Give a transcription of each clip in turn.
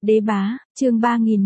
Đế bá, chương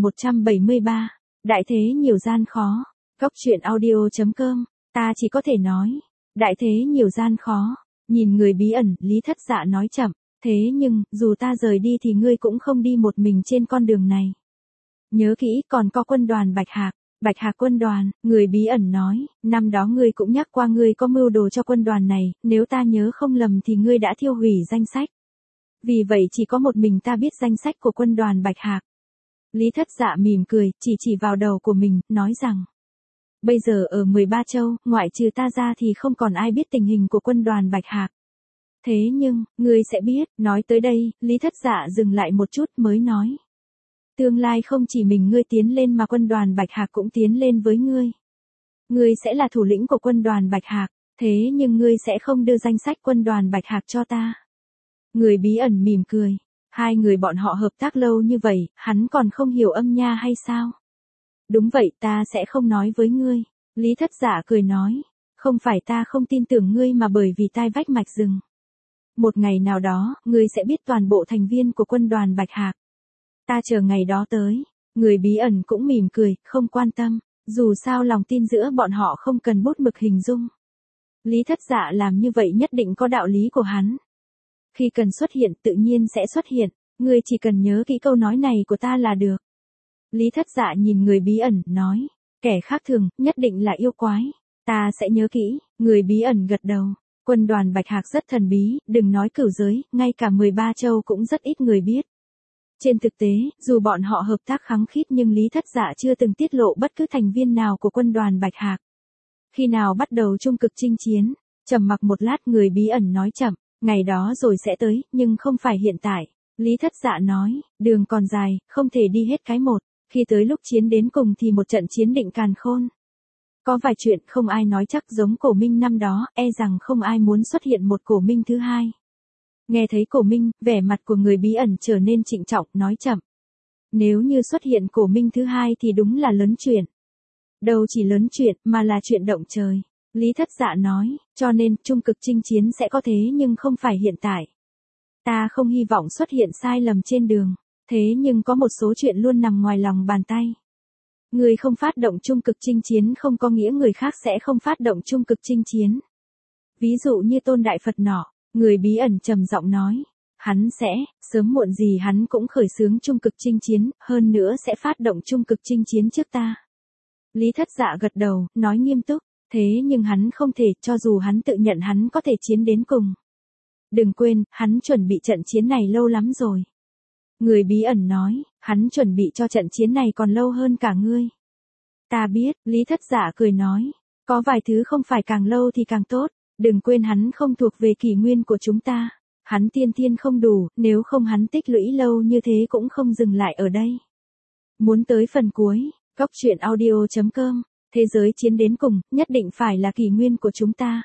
3173. Đại thế nhiều gian khó. Góc truyện audio.com. Ta chỉ có thể nói. Đại thế nhiều gian khó. Nhìn người bí ẩn, Lý Thất Dạ nói chậm. Thế nhưng, dù ta rời đi thì ngươi cũng không đi một mình trên con đường này. Nhớ kỹ, còn có quân đoàn Bạch Hạc. Bạch Hạc quân đoàn, người bí ẩn nói, năm đó ngươi cũng nhắc qua ngươi có mưu đồ cho quân đoàn này, nếu ta nhớ không lầm thì ngươi đã thiêu hủy danh sách. Vì vậy chỉ có một mình ta biết danh sách của quân đoàn Bạch Hạc. Lý Thất Dạ mỉm cười, chỉ vào đầu của mình, nói rằng. Bây giờ ở 13 châu, ngoại trừ ta ra thì không còn ai biết tình hình của quân đoàn Bạch Hạc. Thế nhưng, ngươi sẽ biết, nói tới đây, Lý Thất Dạ dừng lại một chút mới nói. Tương lai không chỉ mình ngươi tiến lên mà quân đoàn Bạch Hạc cũng tiến lên với ngươi. Ngươi sẽ là thủ lĩnh của quân đoàn Bạch Hạc, thế nhưng ngươi sẽ không đưa danh sách quân đoàn Bạch Hạc cho ta. Người bí ẩn mỉm cười. Hai người bọn họ hợp tác lâu như vậy, hắn còn không hiểu âm nha hay sao? Đúng vậy, ta sẽ không nói với ngươi. Lý Thất Dạ cười nói. Không phải ta không tin tưởng ngươi mà bởi vì tai vách mạch rừng. Một ngày nào đó, ngươi sẽ biết toàn bộ thành viên của quân đoàn Bạch Hạc. Ta chờ ngày đó tới. Người bí ẩn cũng mỉm cười, không quan tâm. Dù sao lòng tin giữa bọn họ không cần bút mực hình dung. Lý Thất Dạ làm như vậy nhất định có đạo lý của hắn. Khi cần xuất hiện tự nhiên sẽ xuất hiện, ngươi chỉ cần nhớ kỹ câu nói này của ta là được. Lý Thất Dạ nhìn người bí ẩn, nói, kẻ khác thường, nhất định là yêu quái. Ta sẽ nhớ kỹ, người bí ẩn gật đầu. Quân đoàn Bạch Hạc rất thần bí, đừng nói cửu giới, ngay cả 13 châu cũng rất ít người biết. Trên thực tế, dù bọn họ hợp tác khăng khít nhưng Lý Thất Dạ chưa từng tiết lộ bất cứ thành viên nào của quân đoàn Bạch Hạc. Khi nào bắt đầu trung cực chinh chiến, trầm mặc một lát người bí ẩn nói chậm. Ngày đó rồi sẽ tới, nhưng không phải hiện tại. Lý Thất Dạ nói, đường còn dài, không thể đi hết cái một. Khi tới lúc chiến đến cùng thì một trận chiến định càn khôn. Có vài chuyện không ai nói chắc giống Cổ Minh năm đó, e rằng không ai muốn xuất hiện một Cổ Minh thứ hai. Nghe thấy Cổ Minh, vẻ mặt của người bí ẩn trở nên trịnh trọng, nói chậm. Nếu như xuất hiện Cổ Minh thứ hai thì đúng là lớn chuyện. Đâu chỉ lớn chuyện, mà là chuyện động trời. Lý Thất Dạ nói, cho nên, trung cực chinh chiến sẽ có thế nhưng không phải hiện tại. Ta không hy vọng xuất hiện sai lầm trên đường, thế nhưng có một số chuyện luôn nằm ngoài lòng bàn tay. Người không phát động trung cực chinh chiến không có nghĩa người khác sẽ không phát động trung cực chinh chiến. Ví dụ như Tôn Đại Phật nọ, người bí ẩn trầm giọng nói, hắn sẽ, sớm muộn gì hắn cũng khởi xướng trung cực chinh chiến, hơn nữa sẽ phát động trung cực chinh chiến trước ta. Lý Thất Dạ gật đầu, nói nghiêm túc. Thế nhưng hắn không thể, cho dù hắn tự nhận hắn có thể chiến đến cùng. Đừng quên, hắn chuẩn bị trận chiến này lâu lắm rồi. Người bí ẩn nói, hắn chuẩn bị cho trận chiến này còn lâu hơn cả ngươi. Ta biết, Lý Thất Dạ cười nói, có vài thứ không phải càng lâu thì càng tốt, đừng quên hắn không thuộc về kỷ nguyên của chúng ta. Hắn tiên thiên không đủ, nếu không hắn tích lũy lâu như thế cũng không dừng lại ở đây. Muốn tới phần cuối, góc truyện audio.com. Thế giới chiến đến cùng, nhất định phải là kỷ nguyên của chúng ta.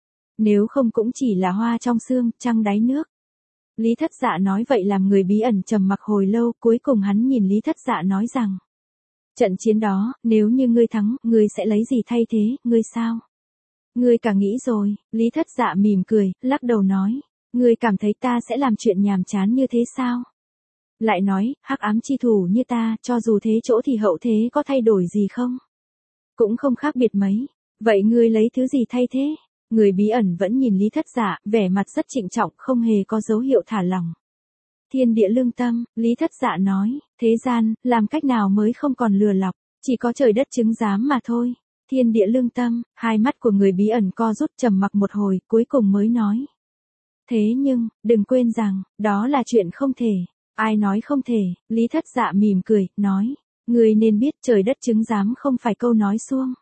Nếu không cũng chỉ là hoa trong xương, trăng đáy nước. Lý Thất Dạ nói vậy làm người bí ẩn trầm mặc hồi lâu, cuối cùng hắn nhìn Lý Thất Dạ nói rằng. Trận chiến đó, nếu như ngươi thắng, ngươi sẽ lấy gì thay thế, ngươi sao? Ngươi cả nghĩ rồi, Lý Thất Dạ mỉm cười, lắc đầu nói. Ngươi cảm thấy ta sẽ làm chuyện nhàm chán như thế sao? Lại nói, hắc ám chi thủ như ta, cho dù thế chỗ thì hậu thế có thay đổi gì không? Cũng không khác biệt mấy. Vậy ngươi lấy thứ gì thay thế? Người bí ẩn vẫn nhìn Lý Thất Dạ, vẻ mặt rất trịnh trọng, không hề có dấu hiệu thả lỏng. Thiên địa lương tâm, Lý Thất Dạ nói, thế gian, làm cách nào mới không còn lừa lọc, chỉ có trời đất chứng giám mà thôi. Thiên địa lương tâm, hai mắt của người bí ẩn co rút trầm mặc một hồi, cuối cùng mới nói. Thế nhưng, đừng quên rằng, đó là chuyện không thể. Ai nói không thể, Lý Thất Dạ mỉm cười, nói. Ngươi nên biết trời đất chứng giám không phải câu nói suông.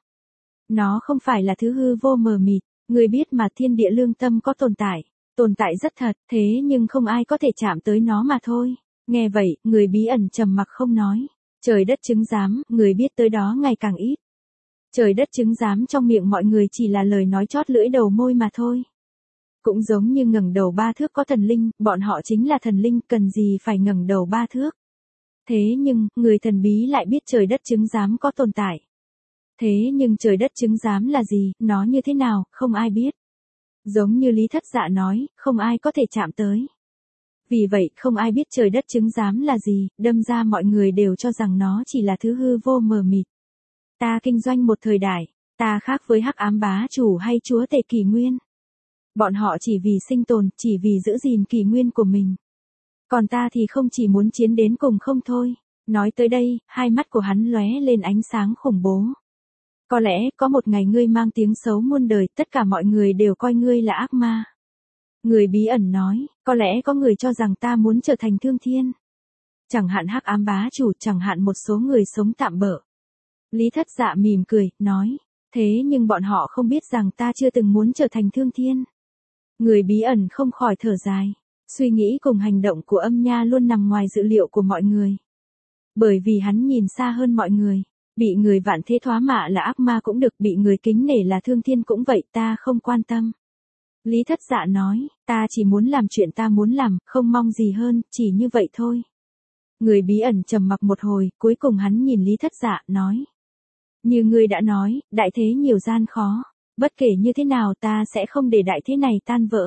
Nó không phải là thứ hư vô mờ mịt, ngươi biết mà thiên địa lương tâm có tồn tại rất thật, thế nhưng không ai có thể chạm tới nó mà thôi. Nghe vậy, người bí ẩn trầm mặc không nói. Trời đất chứng giám, người biết tới đó ngày càng ít. Trời đất chứng giám trong miệng mọi người chỉ là lời nói chót lưỡi đầu môi mà thôi. Cũng giống như ngẩng đầu 3 thước có thần linh, bọn họ chính là thần linh, cần gì phải ngẩng đầu 3 thước. Thế nhưng, người thần bí lại biết trời đất chứng giám có tồn tại. Thế nhưng trời đất chứng giám là gì, nó như thế nào, không ai biết. Giống như Lý Thất Dạ nói, không ai có thể chạm tới. Vì vậy không ai biết trời đất chứng giám là gì, đâm ra mọi người đều cho rằng nó chỉ là thứ hư vô mờ mịt. Ta kinh doanh một thời đại, ta khác với hắc ám bá chủ hay chúa tể kỷ nguyên. Bọn họ chỉ vì sinh tồn, chỉ vì giữ gìn kỷ nguyên của mình. Còn ta thì không, chỉ muốn chiến đến cùng không thôi. Nói tới đây, hai mắt của hắn lóe lên ánh sáng khủng bố. Có lẽ, có một ngày ngươi mang tiếng xấu muôn đời, tất cả mọi người đều coi ngươi là ác ma. Người bí ẩn nói, có lẽ có người cho rằng ta muốn trở thành thương thiên. Chẳng hạn hắc ám bá chủ, chẳng hạn một số người sống tạm bợ. Lý Thất Dạ mỉm cười, nói, thế nhưng bọn họ không biết rằng ta chưa từng muốn trở thành thương thiên. Người bí ẩn không khỏi thở dài. Suy nghĩ cùng hành động của Âm Nha luôn nằm ngoài dự liệu của mọi người. Bởi vì hắn nhìn xa hơn mọi người. Bị người vạn thế thoá mạ là ác ma cũng được, bị người kính nể là thương thiên cũng vậy, ta không quan tâm. Lý Thất Dạ nói, ta chỉ muốn làm chuyện ta muốn làm, không mong gì hơn, chỉ như vậy thôi. Người bí ẩn trầm mặc một hồi, cuối cùng hắn nhìn Lý Thất Dạ, nói. Như ngươi đã nói, đại thế nhiều gian khó. Bất kể như thế nào ta sẽ không để đại thế này tan vỡ.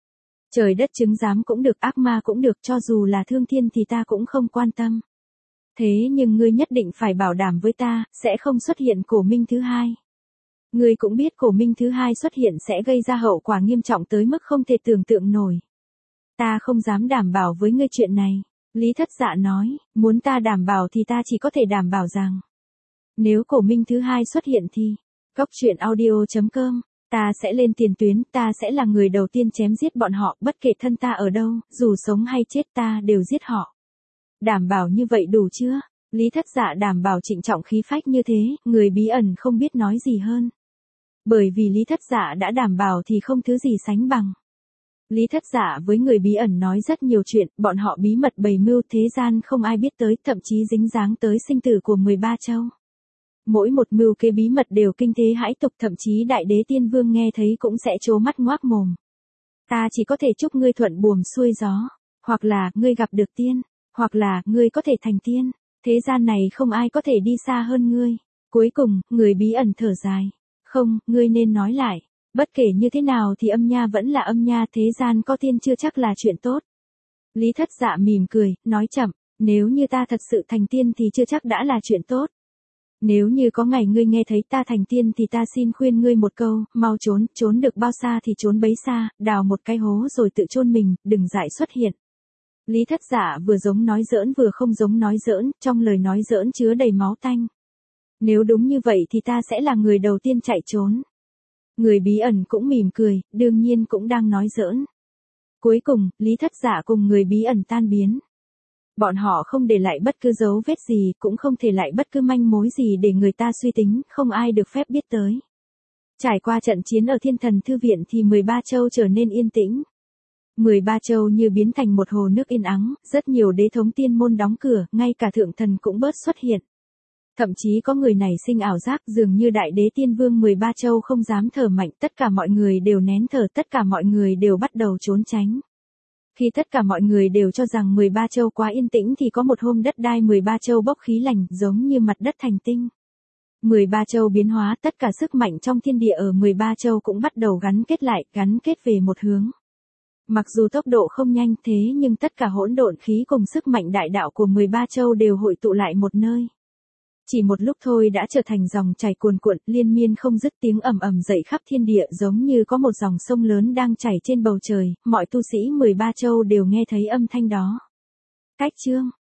Trời đất chứng giám cũng được, ác ma cũng được, cho dù là thương thiên thì ta cũng không quan tâm. Thế nhưng ngươi nhất định phải bảo đảm với ta, sẽ không xuất hiện cổ minh thứ hai. Ngươi cũng biết cổ minh thứ hai xuất hiện sẽ gây ra hậu quả nghiêm trọng tới mức không thể tưởng tượng nổi. Ta không dám đảm bảo với ngươi chuyện này. Lý Thất Dạ nói, muốn ta đảm bảo thì ta chỉ có thể đảm bảo rằng. Nếu cổ minh thứ hai xuất hiện thì, goctruyện.audio.com, ta sẽ lên tiền tuyến, ta sẽ là người đầu tiên chém giết bọn họ, bất kể thân ta ở đâu, dù sống hay chết ta đều giết họ. Đảm bảo như vậy đủ chưa? Lý Thất Dạ đảm bảo trịnh trọng khí phách như thế, người bí ẩn không biết nói gì hơn. Bởi vì Lý Thất Dạ đã đảm bảo thì không thứ gì sánh bằng. Lý Thất Dạ với người bí ẩn nói rất nhiều chuyện, bọn họ bí mật bày mưu thế gian không ai biết tới, thậm chí dính dáng tới sinh tử của 13 châu. Mỗi một mưu kế bí mật đều kinh thế hãi tục, thậm chí Đại Đế Tiên Vương nghe thấy cũng sẽ trố mắt ngoác mồm. Ta chỉ có thể chúc ngươi thuận buồm xuôi gió, hoặc là ngươi gặp được tiên, hoặc là ngươi có thể thành tiên. Thế gian này không ai có thể đi xa hơn ngươi. Cuối cùng, người bí ẩn thở dài. Không, ngươi nên nói lại. Bất kể như thế nào thì Âm Nha vẫn là Âm Nha, thế gian có tiên chưa chắc là chuyện tốt. Lý Thất Dạ mỉm cười, nói chậm, nếu như ta thật sự thành tiên thì chưa chắc đã là chuyện tốt. Nếu như có ngày ngươi nghe thấy ta thành tiên thì ta xin khuyên ngươi một câu, mau trốn, trốn được bao xa thì trốn bấy xa, đào một cái hố rồi tự chôn mình, đừng dại xuất hiện. Lý Thất Dạ vừa giống nói giỡn vừa không giống nói giỡn, trong lời nói giỡn chứa đầy máu tanh. Nếu đúng như vậy thì ta sẽ là người đầu tiên chạy trốn. Người bí ẩn cũng mỉm cười, đương nhiên cũng đang nói giỡn. Cuối cùng, Lý Thất Dạ cùng người bí ẩn tan biến. Bọn họ không để lại bất cứ dấu vết gì, cũng không thể lại bất cứ manh mối gì để người ta suy tính, không ai được phép biết tới. Trải qua trận chiến ở Thiên Thần Thư Viện thì 13 châu trở nên yên tĩnh. 13 châu như biến thành một hồ nước yên ắng, rất nhiều đế thống tiên môn đóng cửa, ngay cả thượng thần cũng bớt xuất hiện. Thậm chí có người nảy sinh ảo giác dường như Đại Đế Tiên Vương 13 châu không dám thở mạnh, tất cả mọi người đều nén thở, tất cả mọi người đều bắt đầu trốn tránh. Khi tất cả mọi người đều cho rằng 13 châu quá yên tĩnh thì có một hôm đất đai 13 châu bốc khí lạnh giống như mặt đất thành tinh. 13 châu biến hóa, tất cả sức mạnh trong thiên địa ở 13 châu cũng bắt đầu gắn kết lại, gắn kết về một hướng. Mặc dù tốc độ không nhanh thế nhưng tất cả hỗn độn khí cùng sức mạnh đại đạo của 13 châu đều hội tụ lại một nơi. Chỉ một lúc thôi đã trở thành dòng chảy cuồn cuộn, liên miên không dứt, tiếng ầm ầm dậy khắp thiên địa giống như có một dòng sông lớn đang chảy trên bầu trời, mọi tu sĩ 13 châu đều nghe thấy âm thanh đó. Cách chương